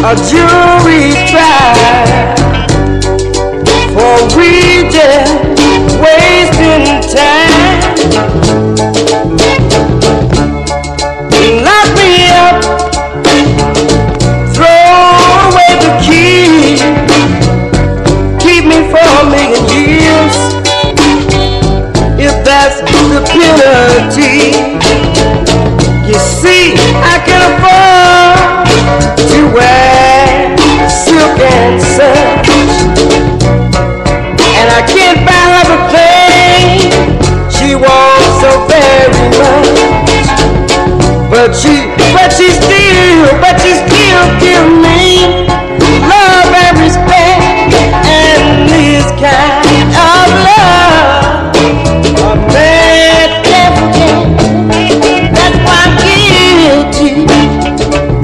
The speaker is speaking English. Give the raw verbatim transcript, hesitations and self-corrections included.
a jury trial for we just wasting time. Lock me up, throw away the key, keep me for a million years, if that's the penalty. You see, I can afford to wear silk and such, and I can't buy her the thing she wants so very much. But she, but she still, but she still give me